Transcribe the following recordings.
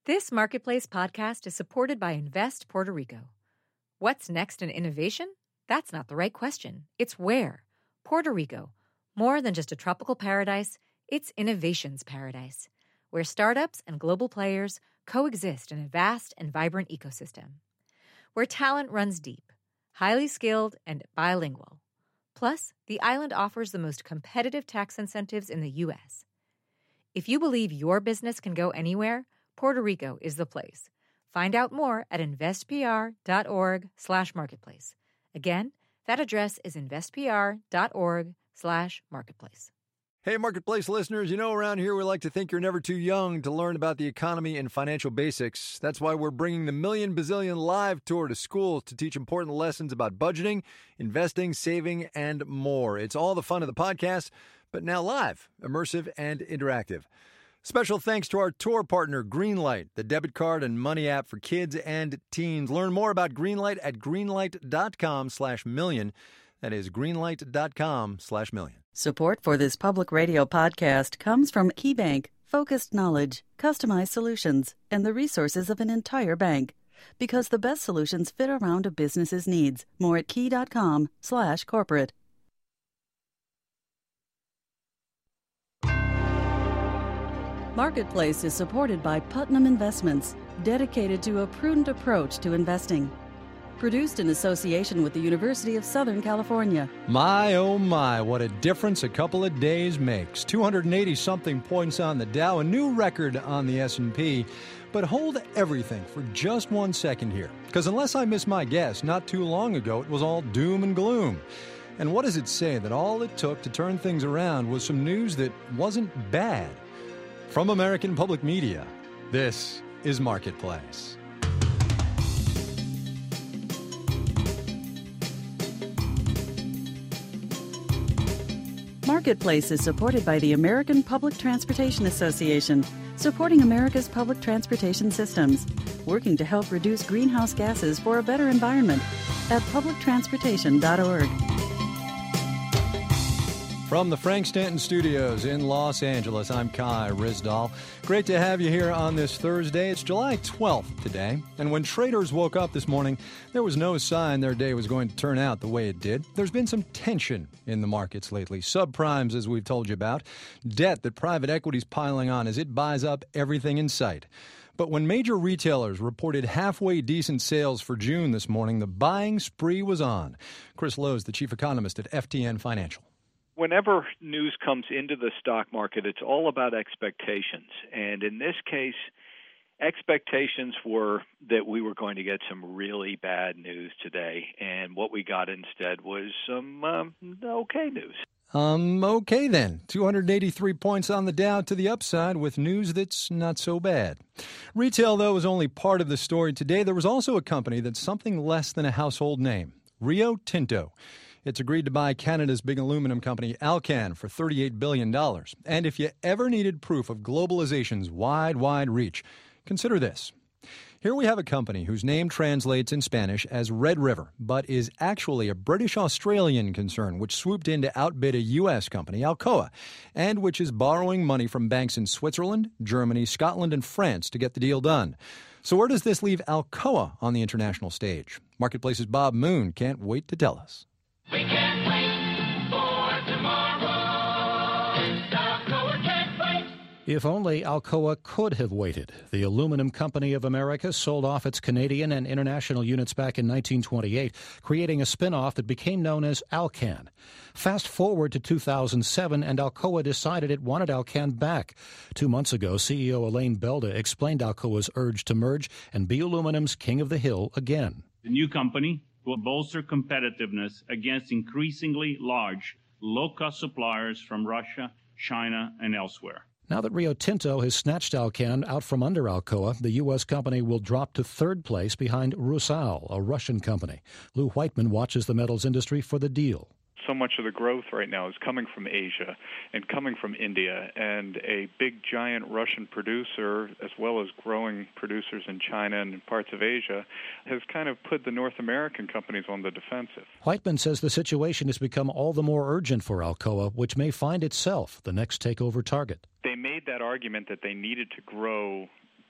This Marketplace podcast is supported by Invest Puerto Rico. What's next in innovation? That's not the right question. It's where. Puerto Rico. More than just a tropical paradise, it's innovation's paradise, where startups and global players coexist in a vast and vibrant ecosystem. Where talent runs deep, highly skilled, and bilingual. Plus, the island offers the most competitive tax incentives in the U.S. If you believe your business can go anywhere, Puerto Rico is the place. Find out more at investpr.org/marketplace. Again, that address is investpr.org/marketplace. Hey, Marketplace listeners, you know around here we like to think you're never too young to learn about the economy and financial basics. That's why we're bringing the Million Bazillion Live Tour to schools to teach important lessons about budgeting, investing, saving, and more. It's all the fun of the podcast, but now live, immersive, and interactive. Special thanks to our tour partner, Greenlight, the debit card and money app for kids and teens. Learn more about Greenlight at greenlight.com/million. That is greenlight.com/million. Support for this public radio podcast comes from KeyBank, focused knowledge, customized solutions, and the resources of an entire bank. Because the best solutions fit around a business's needs. More at key.com/corporate. Marketplace is supported by Putnam Investments, dedicated to a prudent approach to investing. Produced in association with the University of Southern California. My, oh my, what a difference a couple of days makes. 280-something points on the Dow, a new record on the S&P. But hold everything for just 1 second here, because unless I miss my guess, not too long ago it was all doom and gloom. And what does it say that all it took to turn things around was some news that wasn't bad? From American Public Media, this is Marketplace. Marketplace is supported by the American Public Transportation Association, supporting America's public transportation systems, working to help reduce greenhouse gases for a better environment at publictransportation.org. From the Frank Stanton Studios in Los Angeles, I'm Kai Ryssdal. Great to have you here on this Thursday. It's July 12th today, and when traders woke up this morning, there was no sign their day was going to turn out the way it did. There's been some tension in the markets lately. Subprimes, as we've told you about. Debt that private equity's piling on as it buys up everything in sight. But when major retailers reported halfway decent sales for June this morning, the buying spree was on. Chris Lowe is the chief economist at FTN Financial. Whenever news comes into the stock market, it's all about expectations. And in this case, expectations were that we were going to get some really bad news today. And what we got instead was some okay news. Okay then. 283 points on the Dow to the upside with news that's not so bad. Retail, though, is only part of the story today. There was also a company that's something less than a household name, Rio Tinto. It's agreed to buy Canada's big aluminum company, Alcan, for $38 billion. And if you ever needed proof of globalization's wide reach, consider this. Here we have a company whose name translates in Spanish as Red River, but is actually a British-Australian concern which swooped in to outbid a U.S. company, Alcoa, and which is borrowing money from banks in Switzerland, Germany, Scotland, and France to get the deal done. So where does this leave Alcoa on the international stage? Marketplace's Bob Moon can't wait to tell us. We can't wait for tomorrow. Alcoa can't wait. If only Alcoa could have waited. The Aluminum Company of America sold off its Canadian and international units back in 1928, creating a spin-off that became known as Alcan. Fast forward to 2007, and Alcoa decided it wanted Alcan back. 2 months ago, CEO Elaine Belda explained Alcoa's urge to merge and be aluminum's king of the hill again. The new company will bolster competitiveness against increasingly large, low-cost suppliers from Russia, China, and elsewhere. Now that Rio Tinto has snatched Alcan out from under Alcoa, the U.S. company will drop to third place behind Rusal, a Russian company. Lou Whiteman watches the metals industry for the deal. So much of the growth right now is coming from Asia and coming from India, and a big, giant Russian producer, as well as growing producers in China and in parts of Asia, has kind of put the North American companies on the defensive. Whiteman says the situation has become all the more urgent for Alcoa, which may find itself the next takeover target. They made that argument that they needed to grow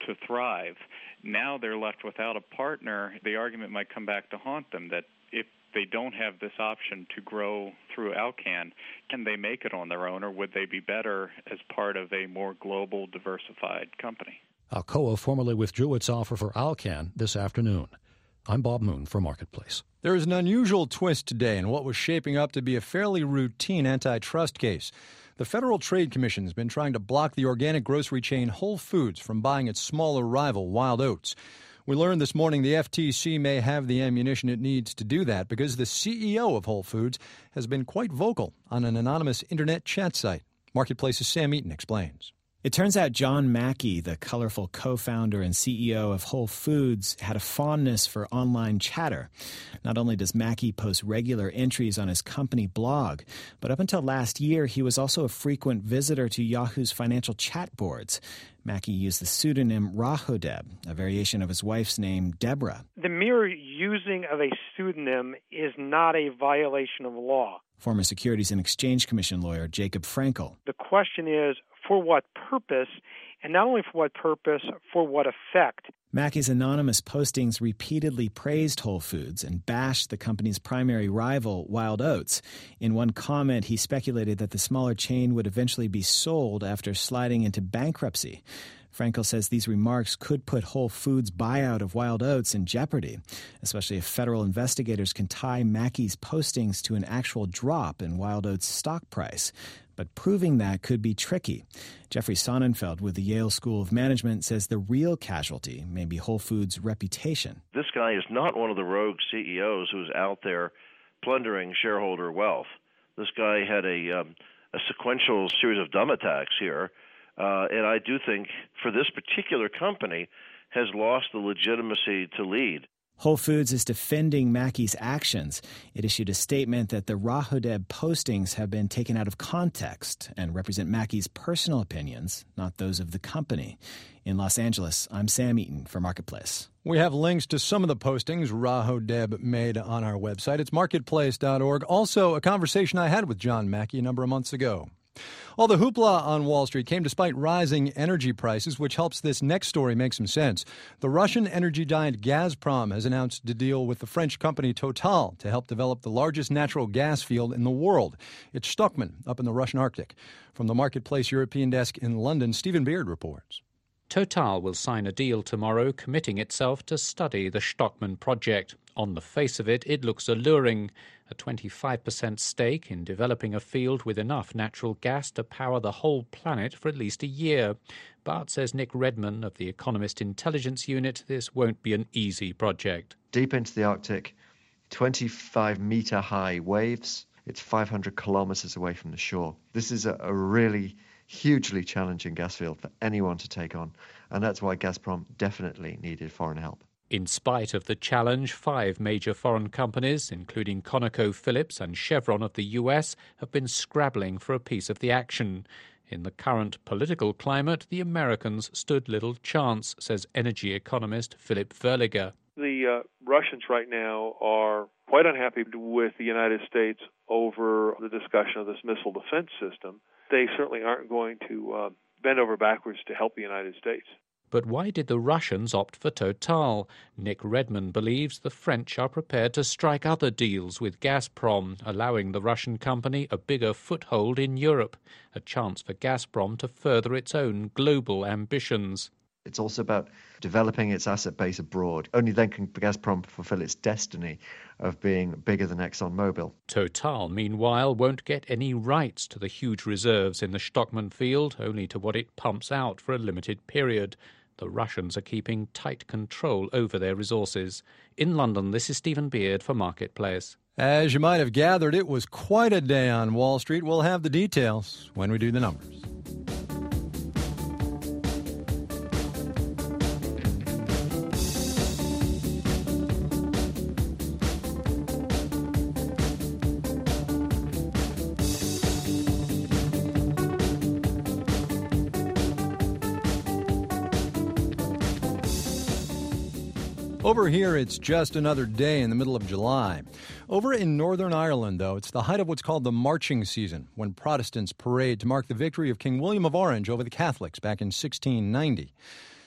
to thrive. Now they're left without a partner. The argument might come back to haunt them that if they don't have this option to grow through Alcan, can they make it on their own, or would they be better as part of a more global, diversified company? Alcoa formally withdrew its offer for Alcan this afternoon. I'm Bob Moon for Marketplace. There is an unusual twist today in what was shaping up to be a fairly routine antitrust case. The Federal Trade Commission has been trying to block the organic grocery chain Whole Foods from buying its smaller rival, Wild Oats. We learned this morning the FTC may have the ammunition it needs to do that because the CEO of Whole Foods has been quite vocal on an anonymous internet chat site. Marketplace's Sam Eaton explains. It turns out John Mackey, the colorful co-founder and CEO of Whole Foods, had a fondness for online chatter. Not only does Mackey post regular entries on his company blog, but up until last year, he was also a frequent visitor to Yahoo's financial chat boards. Mackey used the pseudonym Rahodeb, a variation of his wife's name, Deborah. The mere using of a pseudonym is not a violation of law. Former Securities and Exchange Commission lawyer Jacob Frankel. The question is, for what purpose, and not only for what purpose, for what effect. Mackey's anonymous postings repeatedly praised Whole Foods and bashed the company's primary rival, Wild Oats. In one comment, he speculated that the smaller chain would eventually be sold after sliding into bankruptcy. Frankel says these remarks could put Whole Foods' buyout of Wild Oats in jeopardy, especially if federal investigators can tie Mackey's postings to an actual drop in Wild Oats' stock price. But proving that could be tricky. Jeffrey Sonnenfeld with the Yale School of Management says the real casualty may be Whole Foods' reputation. This guy is not one of the rogue CEOs who's out there plundering shareholder wealth. This guy had a sequential series of dumb attacks here. And I do think for this particular company has lost the legitimacy to lead. Whole Foods is defending Mackey's actions. It issued a statement that the Rahodeb postings have been taken out of context and represent Mackey's personal opinions, not those of the company. In Los Angeles, I'm Sam Eaton for Marketplace. We have links to some of the postings Rahodeb made on our website. It's marketplace.org. Also, a conversation I had with John Mackey a number of months ago. All the hoopla on Wall Street came despite rising energy prices, which helps this next story make some sense. The Russian energy giant Gazprom has announced a deal with the French company Total to help develop the largest natural gas field in the world. It's Stockman, up in the Russian Arctic. From the Marketplace European desk in London, Stephen Beard reports. Total will sign a deal tomorrow, committing itself to study the Stockman project. On the face of it, it looks alluring. A 25% stake in developing a field with enough natural gas to power the whole planet for at least a year. But, says Nick Redman of the Economist Intelligence Unit, this won't be an easy project. Deep into the Arctic, 25-metre high waves. It's 500 kilometres away from the shore. This is a really hugely challenging gas field for anyone to take on, and that's why Gazprom definitely needed foreign help. In spite of the challenge, 5 major foreign companies, including ConocoPhillips and Chevron of the US, have been scrabbling for a piece of the action. In the current political climate, the Americans stood little chance, says energy economist Philip Verliger. The Russians right now are quite unhappy with the United States over the discussion of this missile defense system. They certainly aren't going to bend over backwards to help the United States. But why did the Russians opt for Total? Nick Redman believes the French are prepared to strike other deals with Gazprom, allowing the Russian company a bigger foothold in Europe, a chance for Gazprom to further its own global ambitions. It's also about developing its asset base abroad. Only then can Gazprom fulfill its destiny of being bigger than ExxonMobil. Total, meanwhile, won't get any rights to the huge reserves in the Stockman field, only to what it pumps out for a limited period. The Russians are keeping tight control over their resources. In London, this is Stephen Beard for Marketplace. As you might have gathered, it was quite a day on Wall Street. We'll have the details when we do the numbers. Over here, it's just another day in the middle of July. Over in Northern Ireland, though, it's the height of what's called the marching season, when Protestants parade to mark the victory of King William of Orange over the Catholics back in 1690.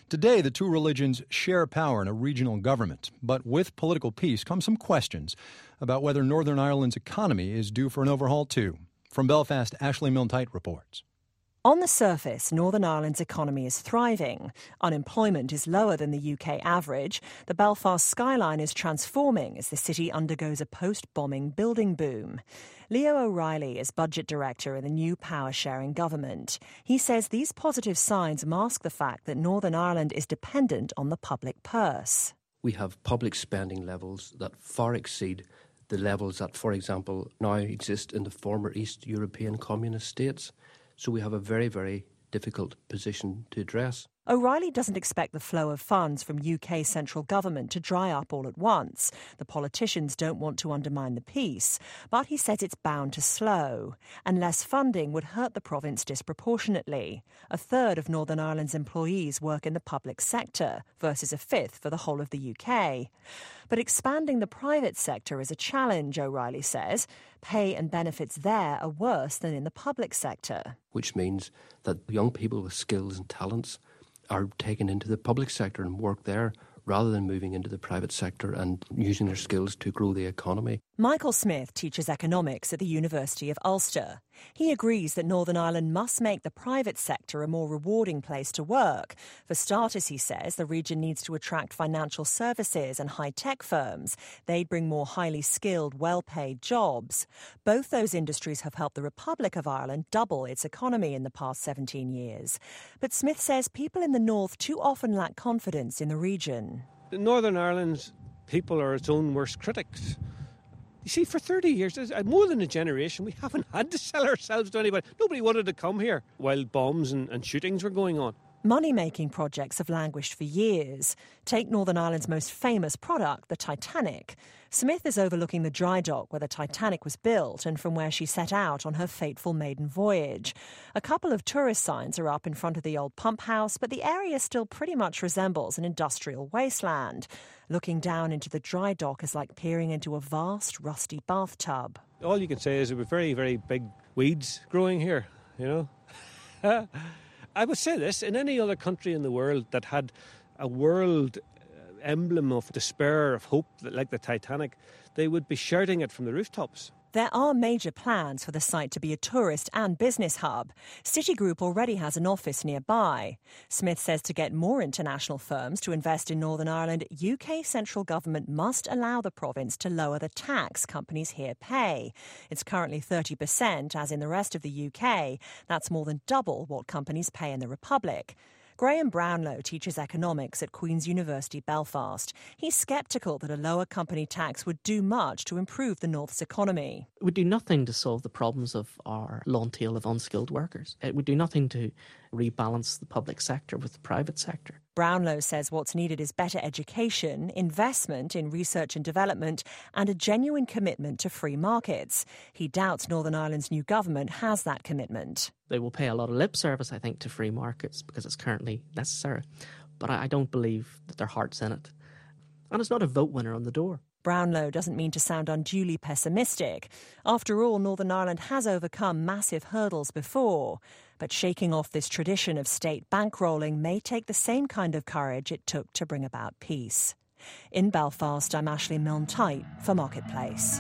Today, the two religions share power in a regional government. But with political peace come some questions about whether Northern Ireland's economy is due for an overhaul, too. From Belfast, Ashley Milne-Tyte reports. On the surface, Northern Ireland's economy is thriving. Unemployment is lower than the UK average. The Belfast skyline is transforming as the city undergoes a post-bombing building boom. Leo O'Reilly is budget director in the new power-sharing government. He says these positive signs mask the fact that Northern Ireland is dependent on the public purse. We have public spending levels that far exceed the levels that, for example, now exist in the former East European communist states. So we have a very, very difficult position to address. O'Reilly doesn't expect the flow of funds from UK central government to dry up all at once. The politicians don't want to undermine the peace, but he says it's bound to slow. And less funding would hurt the province disproportionately. A third of Northern Ireland's employees work in the public sector, versus a fifth for the whole of the UK. But expanding the private sector is a challenge, O'Reilly says. Pay and benefits there are worse than in the public sector. Which means that young people with skills and talents are taken into the public sector and work there rather than moving into the private sector and using their skills to grow the economy. Michael Smith teaches economics at the University of Ulster. He agrees that Northern Ireland must make the private sector a more rewarding place to work. For starters, he says, the region needs to attract financial services and high-tech firms. They'd bring more highly skilled, well-paid jobs. Both those industries have helped the Republic of Ireland double its economy in the past 17 years. But Smith says people in the north too often lack confidence in the region. Northern Ireland's people are its own worst critics. You see, for 30 years, more than a generation, we haven't had to sell ourselves to anybody. Nobody wanted to come here while bombs and shootings were going on. Money-making projects have languished for years. Take Northern Ireland's most famous product, the Titanic. Smith is overlooking the dry dock where the Titanic was built and from where she set out on her fateful maiden voyage. A couple of tourist signs are up in front of the old pump house, but the area still pretty much resembles an industrial wasteland. Looking down into the dry dock is like peering into a vast, rusty bathtub. All you can say is there were very, very big weeds growing here, you know. I would say this, in any other country in the world that had a world emblem of despair, of hope, like the Titanic, they would be shouting it from the rooftops. There are major plans for the site to be a tourist and business hub. Citigroup already has an office nearby. Smith says to get more international firms to invest in Northern Ireland, UK central government must allow the province to lower the tax companies here pay. It's currently 30%, as in the rest of the UK. That's more than double what companies pay in the Republic. Graham Brownlow teaches economics at Queen's University Belfast. He's sceptical that a lower company tax would do much to improve the North's economy. It would do nothing to solve the problems of our long tail of unskilled workers. It would do nothing to rebalance the public sector with the private sector. Brownlow says what's needed is better education, investment in research and development, and a genuine commitment to free markets. He doubts Northern Ireland's new government has that commitment. They will pay a lot of lip service, I think, to free markets because it's currently necessary. But I don't believe that their heart's in it. And it's not a vote winner on the door. Brownlow doesn't mean to sound unduly pessimistic. After all, Northern Ireland has overcome massive hurdles before. But shaking off this tradition of state bankrolling may take the same kind of courage it took to bring about peace. In Belfast, I'm Ashley Milne-Tyte for Marketplace.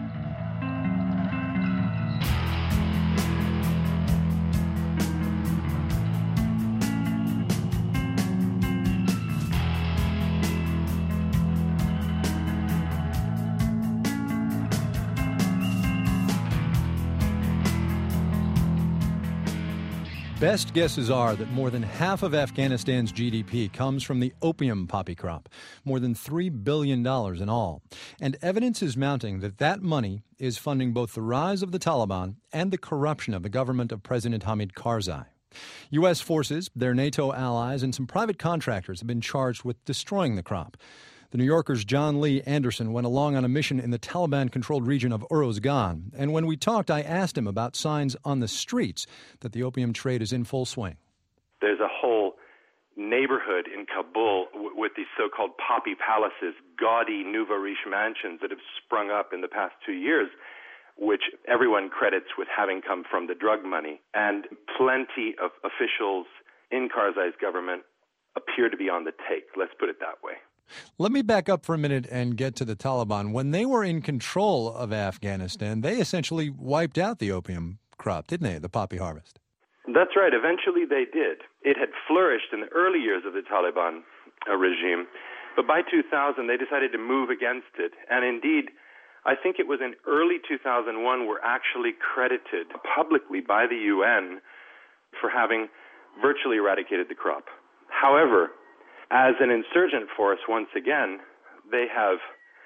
Best guesses are that more than half of Afghanistan's GDP comes from the opium poppy crop, more than $3 billion in all. And evidence is mounting that that money is funding both the rise of the Taliban and the corruption of the government of President Hamid Karzai. U.S. forces, their NATO allies, and some private contractors have been charged with destroying the crop. The New Yorker's John Lee Anderson went along on a mission in the Taliban-controlled region of Uruzgan, and when we talked, I asked him about signs on the streets that the opium trade is in full swing. There's a whole neighborhood in Kabul with these so-called poppy palaces, gaudy nouveau riche mansions that have sprung up in the past 2 years, which everyone credits with having come from the drug money. And plenty of officials in Karzai's government appear to be on the take. Let's put it that way. Let me back up for a minute and get to the Taliban. When they were in control of Afghanistan, they essentially wiped out the opium crop, didn't they, the poppy harvest? That's right. Eventually they did. It had flourished in the early years of the Taliban regime, but by 2000 they decided to move against it. And indeed, I think it was in early 2001 were actually credited publicly by the UN for having virtually eradicated the crop. However, as an insurgent force, once again, they have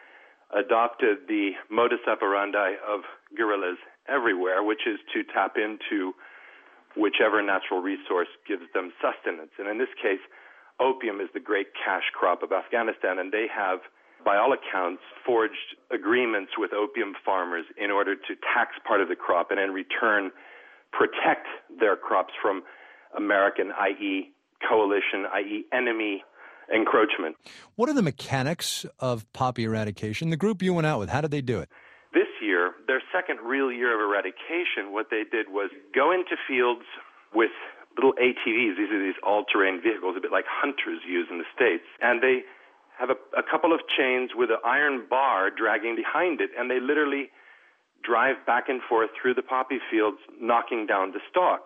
adopted the modus operandi of guerrillas everywhere, which is to tap into whichever natural resource gives them sustenance. And in this case, opium is the great cash crop of Afghanistan, and they have, by all accounts, forged agreements with opium farmers in order to tax part of the crop and in return protect their crops from American, i.e. coalition, i.e. enemy encroachment. What are the mechanics of poppy eradication? The group you went out with, how did they do it? This year, their second real year of eradication, what they did was go into fields with little ATVs. These are these all-terrain vehicles, a bit like hunters use in the States. And they have a couple of chains with an iron bar dragging behind it, and they literally drive back and forth through the poppy fields, knocking down the stalks.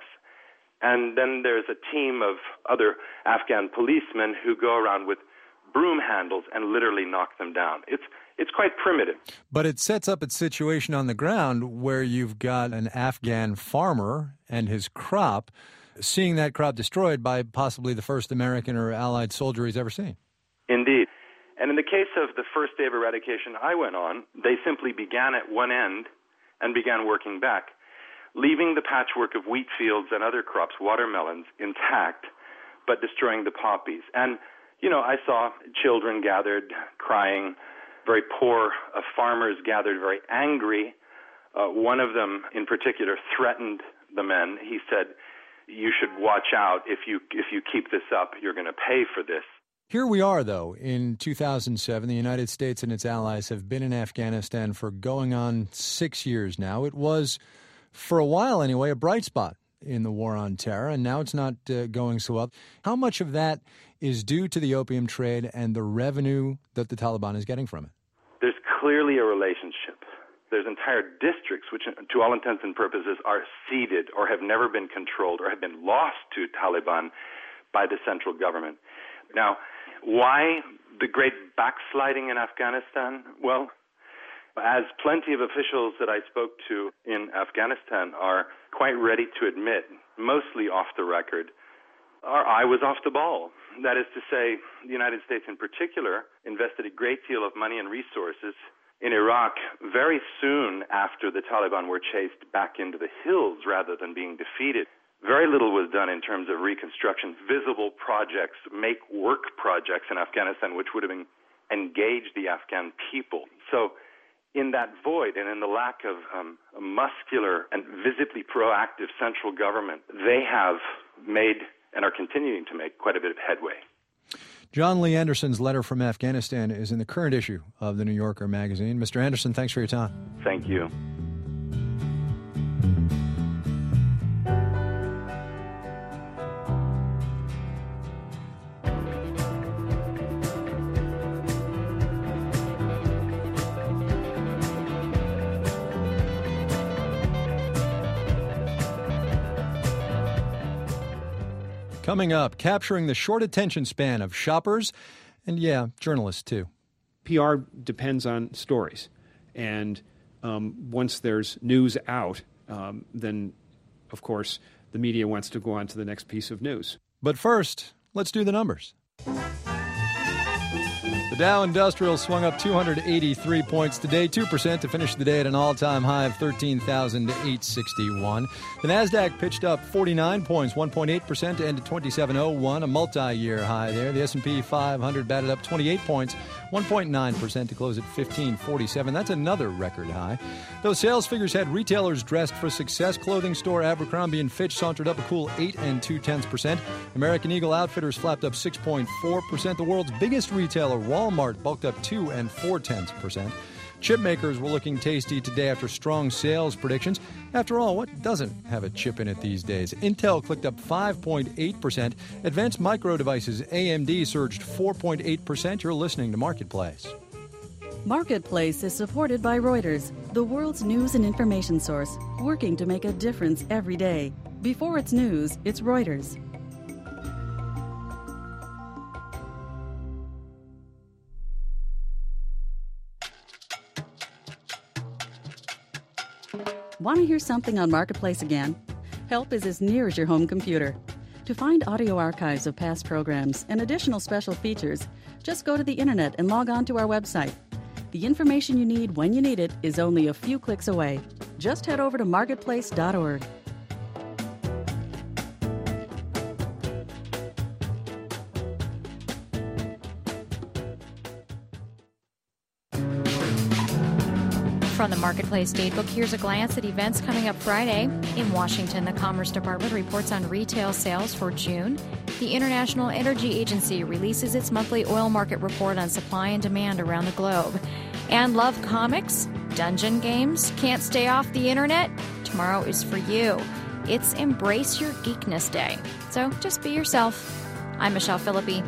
And then there's a team of other Afghan policemen who go around with broom handles and literally knock them down. It's quite primitive. But it sets up its situation on the ground where you've got an Afghan farmer and his crop, seeing that crop destroyed by possibly the first American or Allied soldier he's ever seen. Indeed. And in the case of the first day of eradication I went on, they simply began at one end and began working back, leaving the patchwork of wheat fields and other crops, watermelons, intact, but destroying the poppies. And, you know, I saw children gathered crying, very poor farmers gathered very angry. One of them in particular threatened the men. He said, "You should watch out. If you keep this up, you're going to pay for this." Here we are, though. In 2007, the United States and its allies have been in Afghanistan for going on 6 years now. It was, for a while anyway, a bright spot in the war on terror, and now it's not going so well. How much of that is due to the opium trade and the revenue that the Taliban is getting from it? There's clearly a relationship. There's entire districts which, to all intents and purposes, are ceded or have never been controlled or have been lost to Taliban by the central government. Now, why the great backsliding in Afghanistan? Well, as plenty of officials that I spoke to in Afghanistan are quite ready to admit, mostly off the record, our eye was off the ball. That is to say, the United States in particular invested a great deal of money and resources in Iraq very soon after the Taliban were chased back into the hills rather than being defeated. Very little was done in terms of reconstruction, visible projects, make-work projects in Afghanistan, which would have engaged the Afghan people. So in that void and in the lack of a muscular and visibly proactive central government, they have made and are continuing to make quite a bit of headway. John Lee Anderson's letter from Afghanistan is in the current issue of The New Yorker magazine. Mr. Anderson, thanks for your time. Thank you. Coming up, capturing the short attention span of shoppers and, journalists too. PR depends on stories. And once there's news out, then, of course, the media wants to go on to the next piece of news. But first, let's do the numbers. The Dow Industrial swung up 283 points today, 2% to finish the day at an all-time high of 13,861. The Nasdaq pitched up 49 points, 1.8% to end at 2701, a multi-year high there. The S&P 500 batted up 28 points, 1.9% to close at 1547. That's another record high. Those sales figures had retailers dressed for success. Clothing store Abercrombie & Fitch sauntered up a cool 8.2%. American Eagle Outfitters flapped up 6.4%. The world's biggest retailer, Walmart, bulked up 2.4%. Chip makers were looking tasty today after strong sales predictions. After all, what doesn't have a chip in it these days? Intel clicked up 5.8%. Advanced Micro Devices, AMD, surged 4.8%. You're listening to Marketplace. Marketplace is supported by Reuters, the world's news and information source, working to make a difference every day. Before it's news, it's Reuters. Want to hear something on Marketplace again? Help is as near as your home computer. To find audio archives of past programs and additional special features, just go to the internet and log on to our website. The information you need when you need it is only a few clicks away. Just head over to marketplace.org. From the Marketplace Datebook, here's a glance at events coming up Friday. In Washington, the Commerce Department reports on retail sales for June. The International Energy Agency releases its monthly oil market report on supply and demand around the globe. And love comics? Dungeon games? Can't stay off the internet? Tomorrow is for you. It's Embrace Your Geekness Day. So just be yourself. I'm Michelle Philippi.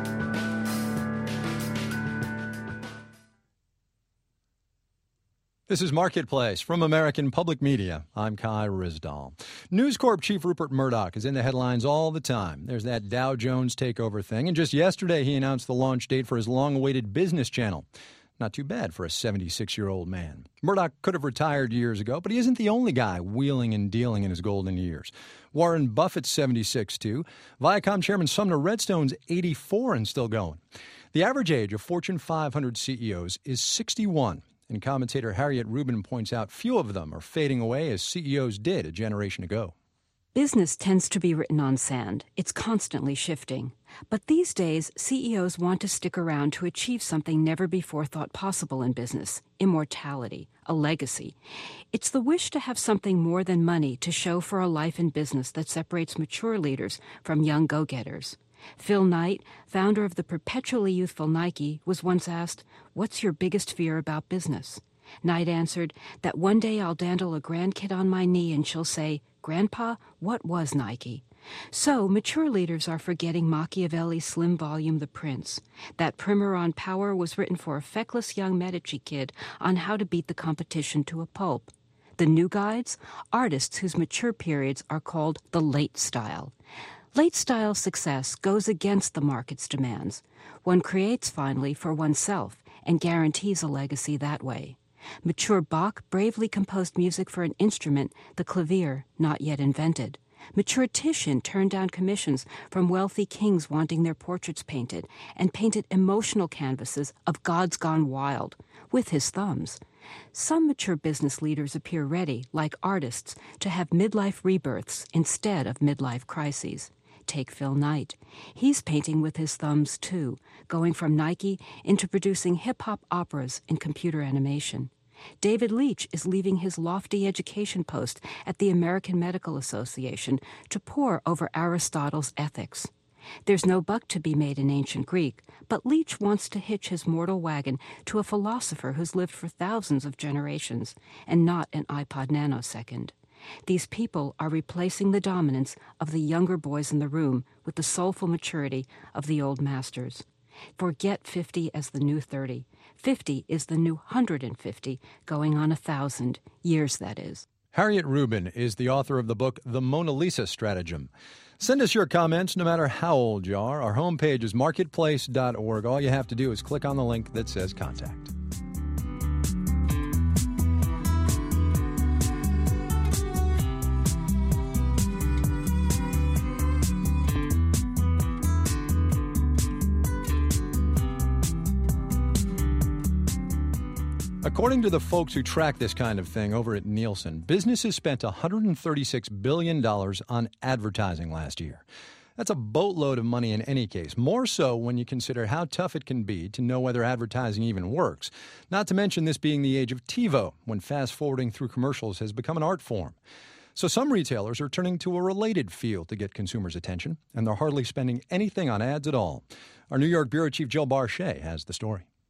This is Marketplace from American Public Media. I'm Kai Ryssdal. News Corp Chief Rupert Murdoch is in the headlines all the time. There's that Dow Jones takeover thing, and just yesterday he announced the launch date for his long-awaited business channel. Not too bad for a 76-year-old man. Murdoch could have retired years ago, but he isn't the only guy wheeling and dealing in his golden years. Warren Buffett's 76, too. Viacom Chairman Sumner Redstone's 84 and still going. The average age of Fortune 500 CEOs is 61. And commentator Harriet Rubin points out few of them are fading away as CEOs did a generation ago. Business tends to be written on sand. It's constantly shifting. But these days, CEOs want to stick around to achieve something never before thought possible in business: immortality, a legacy. It's the wish to have something more than money to show for a life in business that separates mature leaders from young go-getters. Phil Knight, founder of the perpetually youthful Nike, was once asked, "What's your biggest fear about business?" Knight answered that one day I'll dandle a grandkid on my knee and she'll say, "Grandpa, what was Nike?" So mature leaders are forgetting Machiavelli's slim volume, The Prince. That primer on power was written for a feckless young Medici kid on how to beat the competition to a pulp. The new guides? Artists whose mature periods are called the late style. Late-style success goes against the market's demands. One creates finally for oneself and guarantees a legacy that way. Mature Bach bravely composed music for an instrument, the clavier, not yet invented. Mature Titian turned down commissions from wealthy kings wanting their portraits painted and painted emotional canvases of gods gone wild with his thumbs. Some mature business leaders appear ready, like artists, to have midlife rebirths instead of midlife crises. Take Phil Knight. He's painting with his thumbs, too, going from Nike into producing hip-hop operas in computer animation. David Leitch is leaving his lofty education post at the American Medical Association to pore over Aristotle's ethics. There's no buck to be made in ancient Greek, but Leitch wants to hitch his mortal wagon to a philosopher who's lived for thousands of generations, and not an iPod nanosecond. These people are replacing the dominance of the younger boys in the room with the soulful maturity of the old masters. Forget 50 as the new 30. 50 is the new 150, going on 1,000 years, that is. Harriet Rubin is the author of the book The Mona Lisa Stratagem. Send us your comments no matter how old you are. Our homepage is marketplace.org. All you have to do is click on the link that says Contact. According to the folks who track this kind of thing over at Nielsen, businesses spent $136 billion on advertising last year. That's a boatload of money in any case, more so when you consider how tough it can be to know whether advertising even works. Not to mention this being the age of TiVo, when fast-forwarding through commercials has become an art form. So some retailers are turning to a related field to get consumers' attention, and they're hardly spending anything on ads at all. Our New York Bureau Chief Jill Barchet has the story.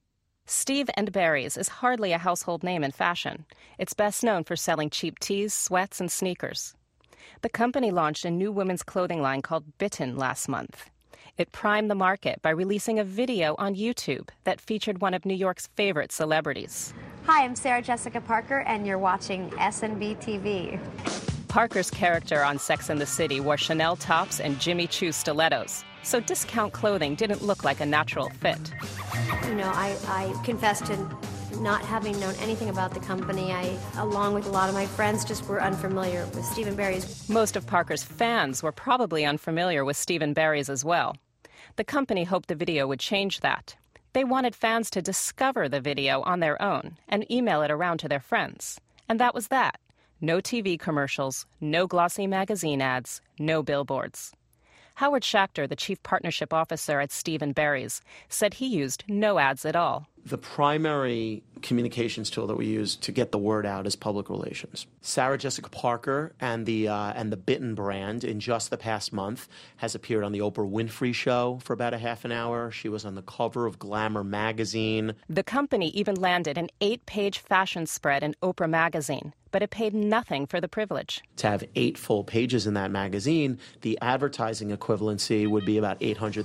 Steve & Barry's is hardly a household name in fashion. It's best known for selling cheap tees, sweats, and sneakers. The company launched a new women's clothing line called Bitten last month. It primed the market by releasing a video on YouTube that featured one of New York's favorite celebrities. Hi, I'm Sarah Jessica Parker, and you're watching SNB TV. Parker's character on Sex and the City wore Chanel tops and Jimmy Choo stilettos, so discount clothing didn't look like a natural fit. You know, I confess to not having known anything about the company. I, along with a lot of my friends, just were unfamiliar with Steve & Barry's. Most of Parker's fans were probably unfamiliar with Steve & Barry's as well. The company hoped the video would change that. They wanted fans to discover the video on their own and email it around to their friends. And that was that. No TV commercials, no glossy magazine ads, no billboards. Howard Schachter, the chief partnership officer at Steve & Barry's, said he used no ads at all. The primary communications tool that we use to get the word out is public relations. Sarah Jessica Parker and the Bitten brand in just the past month has appeared on the Oprah Winfrey Show for about a half an hour. She was on the cover of Glamour magazine. The company even landed an 8-page fashion spread in Oprah magazine, but it paid nothing for the privilege. To have 8 full pages in that magazine, the advertising equivalency would be about $800,000.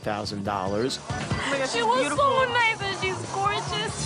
Oh my gosh, she was so nice and she's gorgeous.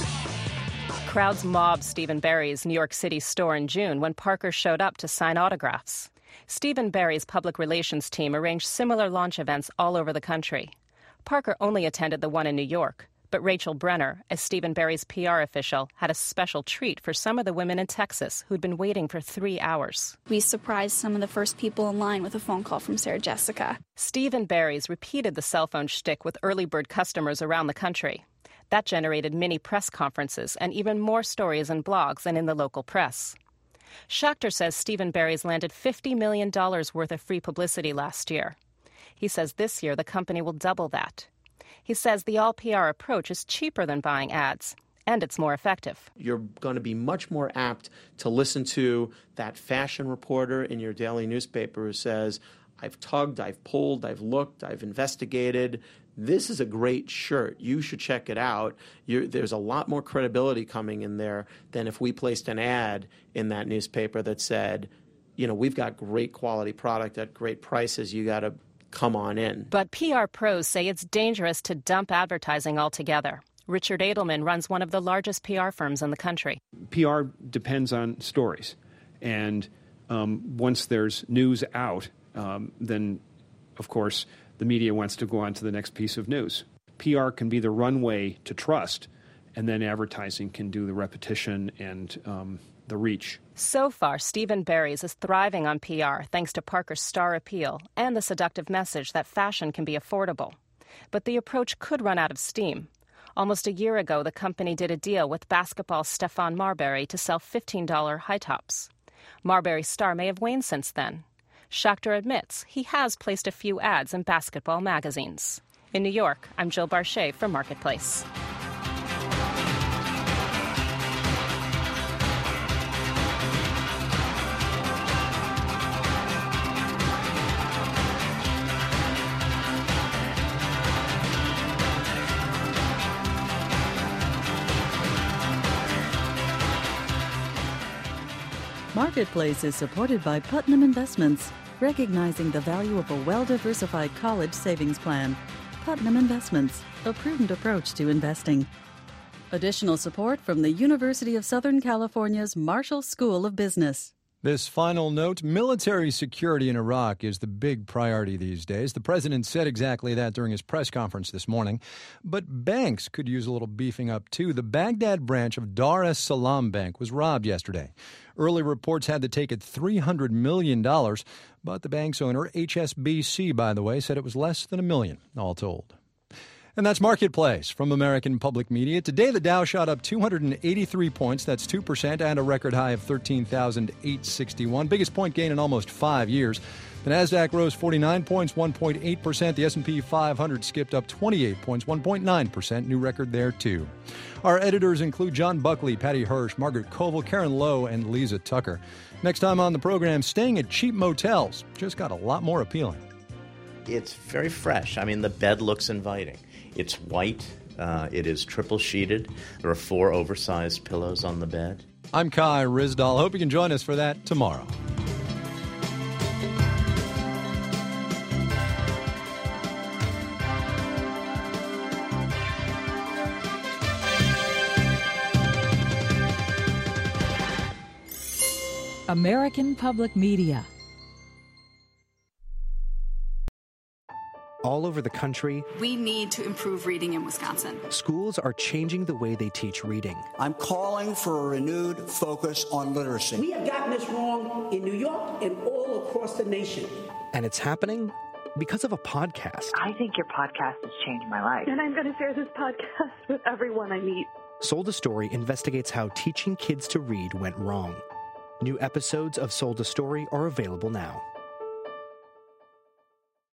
Crowds mobbed Steve & Barry's New York City store in June when Parker showed up to sign autographs. Steve & Barry's public relations team arranged similar launch events all over the country. Parker only attended the one in New York, but Rachel Brenner, as Steve & Barry's PR official, had a special treat for some of the women in Texas who'd been waiting for 3 hours. We surprised some of the first people in line with a phone call from Sarah Jessica. Steve & Barry's repeated the cell phone shtick with early bird customers around the country. That generated mini press conferences and even more stories and blogs than in the local press. Schachter says Steve & Barry's landed $50 million worth of free publicity last year. He says this year the company will double that. He says the all-PR approach is cheaper than buying ads, and it's more effective. You're going to be much more apt to listen to that fashion reporter in your daily newspaper who says, I've tugged, I've pulled, I've looked, I've investigated. This is a great shirt. You should check it out. There's a lot more credibility coming in there than if we placed an ad in that newspaper that said, you know, we've got great quality product at great prices. You got to come on in. But PR pros say it's dangerous to dump advertising altogether. Richard Edelman runs one of the largest PR firms in the country. PR depends on stories. And once there's news out, then, of course, the media wants to go on to the next piece of news. PR can be the runway to trust, and then advertising can do the repetition and the reach. So far, Steve & Barry's is thriving on PR thanks to Parker's star appeal and the seductive message that fashion can be affordable. But the approach could run out of steam. Almost a year ago, the company did a deal with basketball Stephon Marbury to sell $15 high tops. Marbury's star may have waned since then. Schachter admits he has placed a few ads in basketball magazines. In New York, I'm Jill Barchet for Marketplace. Marketplace is supported by Putnam Investments, recognizing the value of a well-diversified college savings plan. Putnam Investments, a prudent approach to investing. Additional support from the University of Southern California's Marshall School of Business. This final note, military security in Iraq is the big priority these days. The president said exactly that during his press conference this morning. But banks could use a little beefing up, too. The Baghdad branch of Dar es Salaam Bank was robbed yesterday. Early reports had the take at $300 million, but the bank's owner, HSBC, by the way, said it was less than $1 million, all told. And that's Marketplace from American Public Media. Today, the Dow shot up 283 points. That's 2%, and a record high of 13,861. Biggest point gain in almost 5 years. The Nasdaq rose 49 points, 1.8%. The S&P 500 skipped up 28 points, 1.9%. New record there, too. Our editors include John Buckley, Patty Hirsch, Margaret Koval, Karen Lowe, and Lisa Tucker. Next time on the program, staying at cheap motels just got a lot more appealing. It's very fresh. I mean, the bed looks inviting. It's white. It is triple sheeted. There are 4 oversized pillows on the bed. I'm Kai Ryssdal. Hope you can join us for that tomorrow. American Public Media. All over the country, we need to improve reading in Wisconsin. Schools are changing the way they teach reading. I'm calling for a renewed focus on literacy. We have gotten this wrong in New York and all across the nation. And it's happening because of a podcast. I think your podcast has changed my life. And I'm going to share this podcast with everyone I meet. Sold a Story investigates how teaching kids to read went wrong. New episodes of Sold a Story are available now.